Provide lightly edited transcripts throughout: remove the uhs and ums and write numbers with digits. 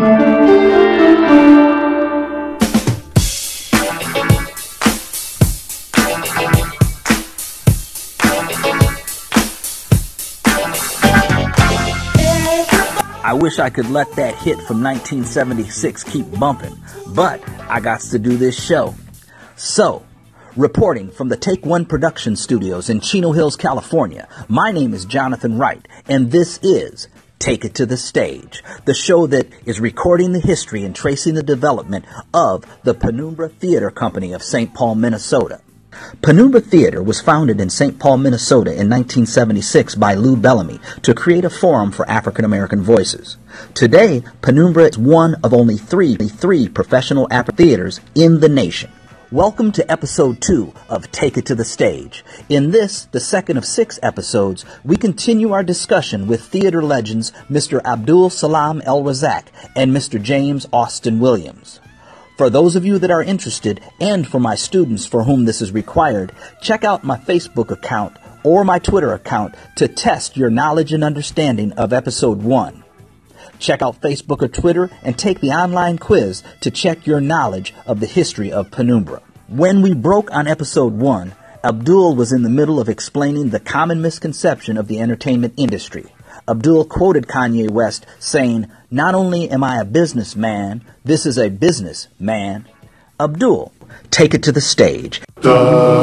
I wish I could let that hit from 1976 keep bumping, but I got to do this show. So, reporting from the Take One Production Studios in Chino Hills, California, my name is Jonathan Wright, and this is Take It to the Stage, the show that is recording the history and tracing the development of the Penumbra Theater Company of St. Paul, Minnesota. Penumbra Theater was founded in St. Paul, Minnesota in 1976 by Lou Bellamy to create a forum for African American voices. Today, Penumbra is one of only three professional theaters in the nation. Welcome to episode 2 of Take It to the Stage. In this, the second of 6 episodes, we continue our discussion with theater legends Mr. Abdul Salam El-Razak and Mr. James Austin Williams. For those of you that are interested, and for my students for whom this is required, check out my Facebook account or my Twitter account to test your knowledge and understanding of episode 1. Check out Facebook or Twitter and take the online quiz to check your knowledge of the history of Penumbra. When we broke on episode 1, Abdul was in the middle of explaining the common misconception of the entertainment industry. Abdul quoted Kanye West saying, "Not only am I a businessman, this is a business, man." Abdul, take it to the stage. You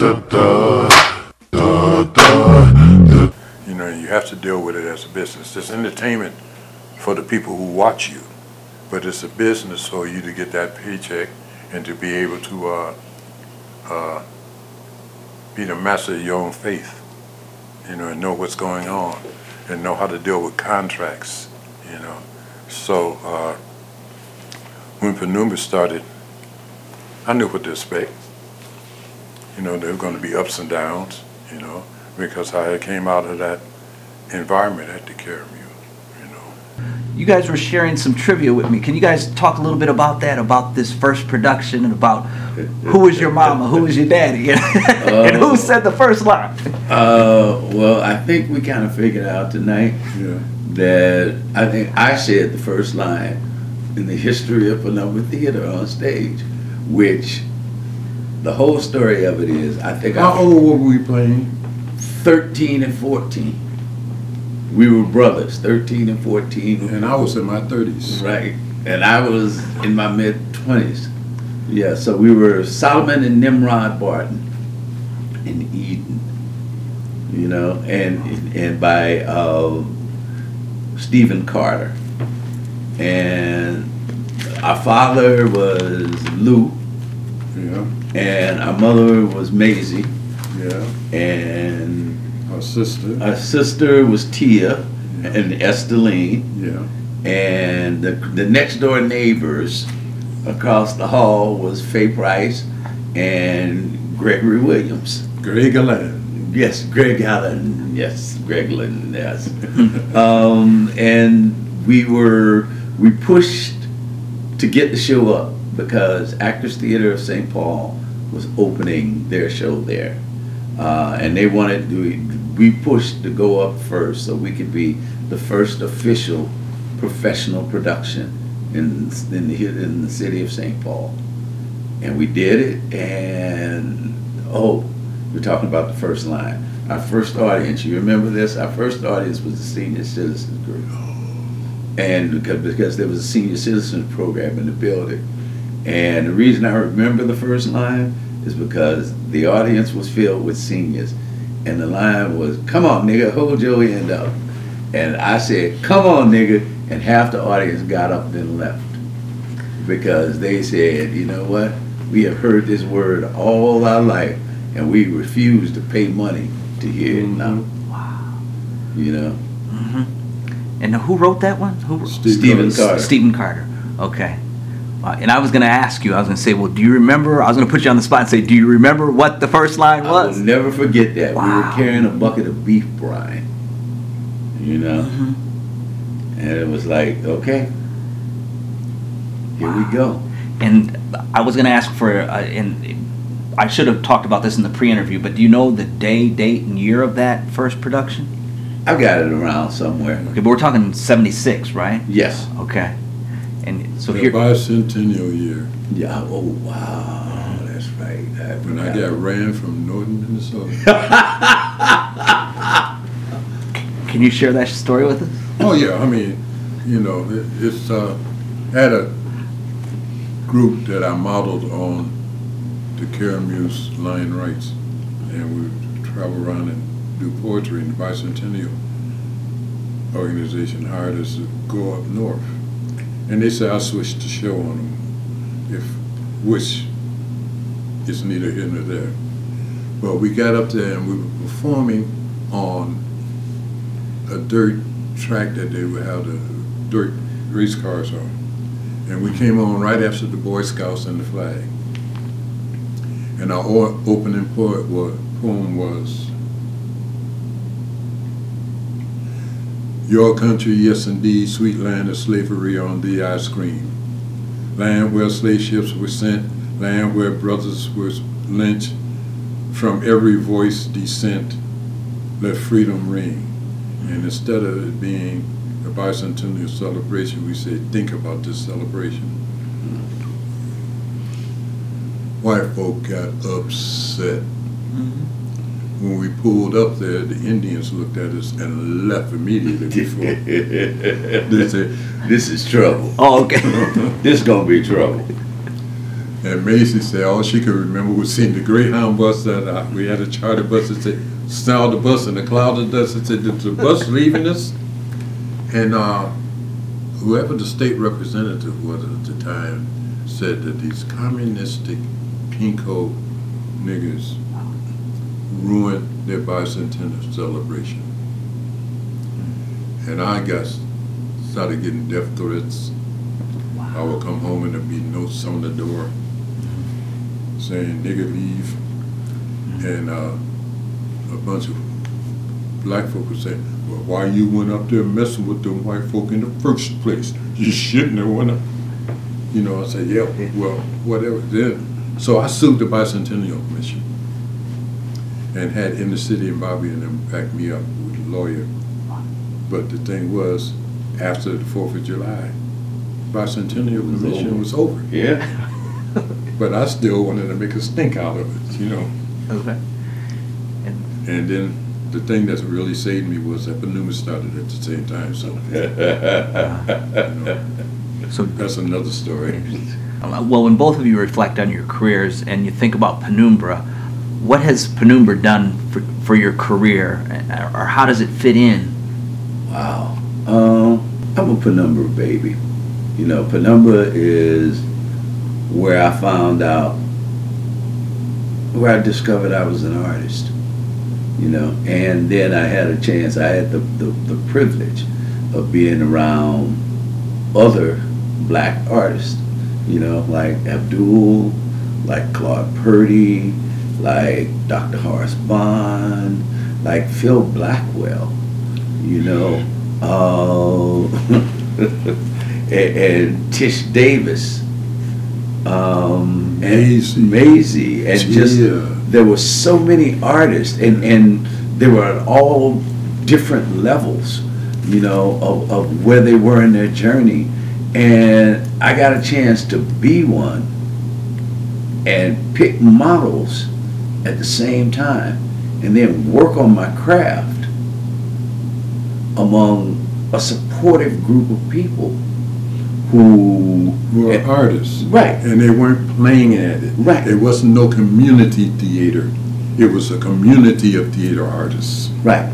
know, you have to deal with it as a business. It's entertainment for the people who watch you, but it's a business for you to get that paycheck and to be able to be the master of your own faith, you know, and know what's going on and know how to deal with contracts, you know. So when Penumbra started, I knew what to expect. You know, there were going to be ups and downs, you know, because I came out of that environment that took care of me, you know. You guys were sharing some trivia with me. Can you guys talk a little bit about that, about this first production, and about who was your mama, who was your daddy, and who said the first line? Well, I think we kind of figured out tonight that I think I said the first line in the history of Penumbra Theater on stage, which the whole story of it is, I think How old were we playing? 13 and 14. We were brothers, 13 and 14. And I was in my 30s. Right. And I was in my mid-20s. Yeah, so we were Solomon and Nimrod Barton in Eden, you know, and by Stephen Carter. And our father was Lou. Yeah. And our mother was Maisie. Yeah. And Our sister was Tia and Esteline. Yeah. And the next door neighbors across the hall was Faye Price and Gregory Williams. Greg Allen. Yes, Greg Allen. Yes, Greg Allen. Yes. And we pushed to get the show up because Actors Theater of St. Paul was opening their show there, and they wanted we pushed to go up first so we could be the first official professional production in the city of St. Paul. And we did it, and we're talking about the first line. Our first audience, you remember this? Our first audience was the Senior Citizens Group. And because there was a Senior Citizens program in the building. And the reason I remember the first line is because the audience was filled with seniors. And the line was, "Come on, nigga, hold your end up." And I said, "Come on, nigga," and half the audience got up and left. Because they said, you know what? We have heard this word all our life, and we refuse to pay money to hear it now. Wow. You know? Mm-hmm. And who wrote that one? Stephen Carter. Stephen Carter. Okay. And I was going to ask you, I was going to say, well, do you remember? I was going to put you on the spot and say, do you remember what the first line was? I will never forget that. Wow. We were carrying a bucket of beef brine, you know? Mm-hmm. And it was like, okay, here we go. And I was going to ask for, and I should have talked about this in the pre-interview, but do you know the day, date, and year of that first production? I've got it around somewhere. Okay, but we're talking 76, right? Yes. Okay. So The here, bicentennial year, Yeah. Oh wow, that's right. when I got ran from northern Minnesota. can you share that story with us? Oh yeah, I mean, you know, it's had a group that I modeled on the Caramuse's Lion Rights, and we would travel around and do poetry. And the Bicentennial organization hired us to go up north, and they said I switched the show on them, which is neither here nor there. But we got up there and we were performing on a dirt track that they would have the dirt race cars on. And we came on right after the Boy Scouts and the flag. And our opening poem was, "Your country, yes indeed, sweet land of slavery, on thee I scream. Land where slave ships were sent, land where brothers were lynched, from every voice descent, let freedom ring." And instead of it being a bicentennial celebration, we said, think about this celebration. White folk got upset. When we pulled up there, the Indians looked at us and left immediately before. They said, This is trouble. Oh, okay. This gonna be trouble. and Macy said all she could remember was seeing the Greyhound bus that we had a charter bus that said, smelled the bus in a cloud of dust, and said, "Is the bus leaving us?" And whoever the state representative was at the time said that these communistic pinko niggers ruined their bicentennial celebration. And I started getting death threats. I would come home and there'd be notes on the door saying, "Nigger leave." And a bunch of black folk would say, "Well, why you went up there messing with them white folk in the first place? You shouldn't have went up." You know, I said, "Yeah, well, whatever." Then, so I sued the Bicentennial Commission and had Inner City and Bobby and them back me up with a lawyer. But the thing was, after the 4th of July, Bicentennial Commission was over. Yeah. But I still wanted to make a stink out of it, you know. Okay. And then the thing that really saved me was that Panuma started at the same time, so you know, So, that's another story. well, when both of you reflect on your careers and you think about Penumbra, what has Penumbra done for your career, or how does it fit in? Wow. I'm a Penumbra baby. You know, Penumbra is where I found out, where I discovered I was an artist. You know, and then I had a chance, I had the privilege of being around other black artists, you know, like Abdul, like Claude Purdy, like Dr. Horace Bond, like Phil Blackwell, you know, and Tish Davis, and Maisie, and just, there were so many artists, and they were at all different levels, you know, of where they were in their journey. And I got a chance to be one and pick models at the same time, and then work on my craft among a supportive group of people who were artists. Right. And they weren't playing at it. Right. There was no community theater. It was a community of theater artists. Right.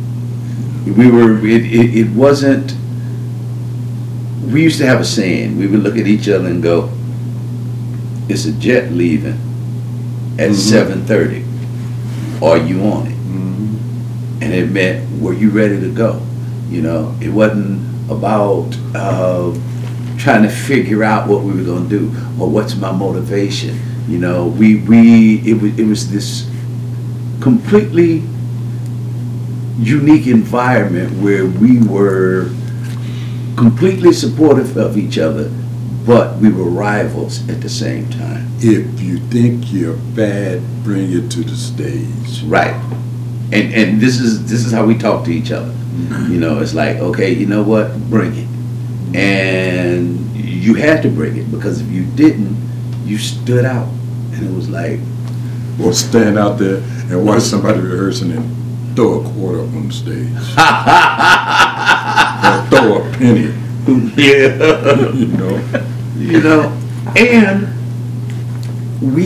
It wasn't, we used to have a saying, we would look at each other and go, "It's a jet leaving at 7:30. Are you on it?" And it meant, were you ready to go? You know, it wasn't about trying to figure out what we were going to do or what's my motivation. You know, it was this completely unique environment where we were completely supportive of each other, but we were rivals at the same time. If you think you're bad, bring it to the stage. Right. And this is how we talk to each other. You know, it's like, okay, you know what, bring it. And you had to bring it, because if you didn't, you stood out, and it was like, Or stand out there and watch somebody rehearsing and throw a quarter up on the stage. Or throw a penny. yeah, You know. you know, and we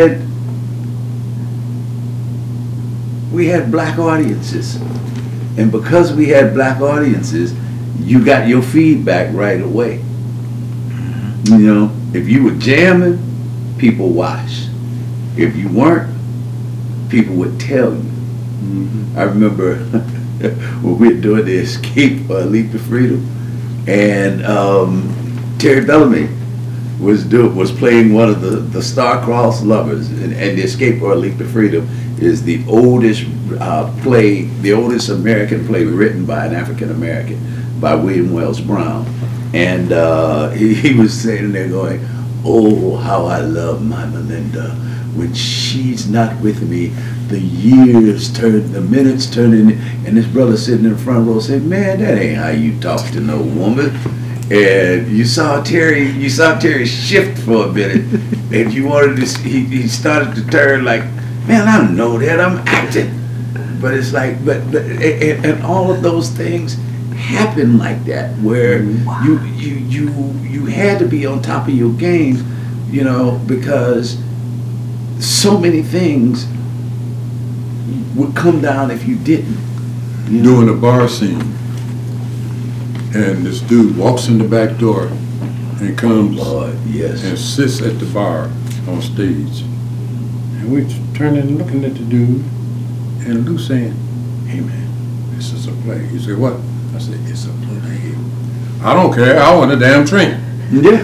had black audiences, and because we had black audiences, you got your feedback right away. You know, if you were jamming, people watched. If you weren't, people would tell you. I remember when we were doing the Escape or Leap to Freedom, and Terry Bellamy was playing one of the Star-Crossed Lovers, and the Escape or Leap to Freedom is the oldest play, the oldest American play written by an African American, by William Wells Brown, and he was sitting there going, "Oh, how I love my Melinda. When she's not with me, the years turn, the minutes turn in." And this brother sitting in the front row said, "Man, that ain't how you talk to no woman." And you saw Terry shift for a minute, and you wanted to. He started to turn like, "Man, I don't know that, I'm acting." But it's like, and all of those things happen like that, where you had to be on top of your game, you know, because so many things would come down if you didn't. Doing a bar scene, and this dude walks in the back door and comes Lord, yes. and sits at the bar on stage. And we turning and looking at the dude, and Lou saying, "Hey man, this is a play." He said, "What?" I said, "It's a play." "I don't care, I want a damn drink." Yeah.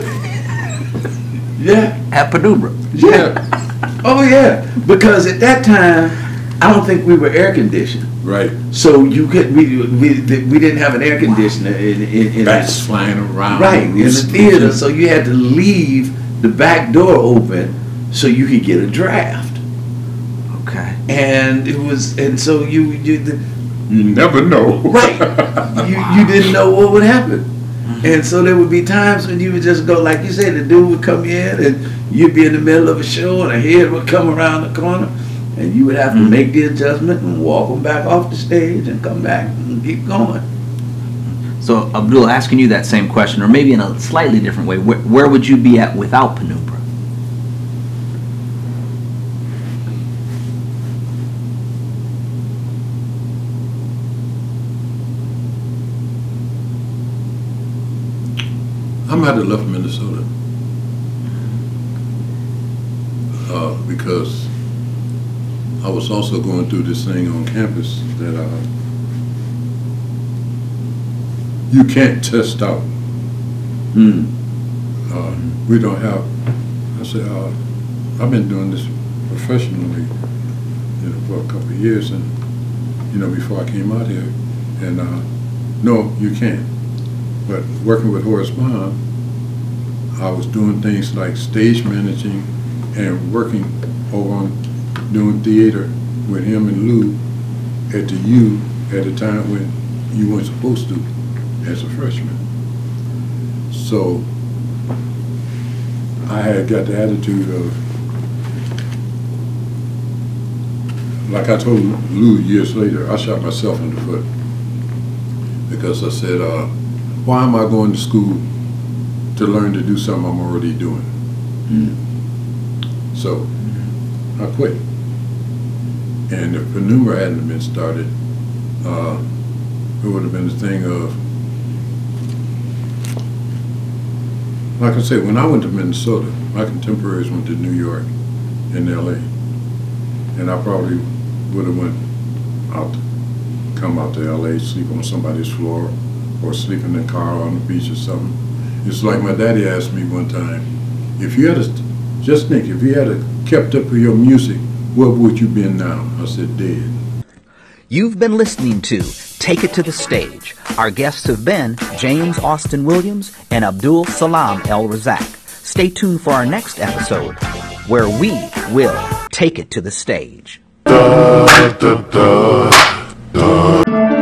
Yeah. At Penumbra. Yeah. Oh yeah. Because at that time, I don't think we were air conditioned. Right. So you could we didn't have an air conditioner in Bats flying around. right in the theater, so you had to leave the back door open so you could get a draft. Okay. And it was, and so you You never know. right, you didn't know what would happen. And so there would be times when you would just go, like you said, the dude would come in and you'd be in the middle of a show and a head would come around the corner and you would have to make the adjustment and walk them back off the stage and come back and keep going. So, Abdul, asking you that same question, or maybe in a slightly different way, where would you be at without Penumbra? I might have left Minnesota because I was also going through this thing on campus that you can't test out. We don't have. I said, I've been doing this professionally, you know, for a couple of years, and you know, before I came out here, and no, you can't. But working with Horace Bond, I was doing things like stage managing and working over on doing theater with him and Lou at the U at a time when you weren't supposed to as a freshman. So I had got the attitude of, like I told Lou years later, I shot myself in the foot because I said, why am I going to school to learn to do something I'm already doing? So I quit. And if Penumbra hadn't been started, it would have been the thing of, like I said, when I went to Minnesota, my contemporaries went to New York and LA. And I probably would have come out to LA, sleep on somebody's floor, or sleep in the car on the beach or something. It's like my daddy asked me one time, if you had just think, if you had kept up with your music, where would you been now? I said, dead. You've been listening to Take It to the Stage. Our guests have been James Austin Williams and Abdul Salam El Razak. Stay tuned for our next episode, where we will take it to the stage. Da, da, da, da.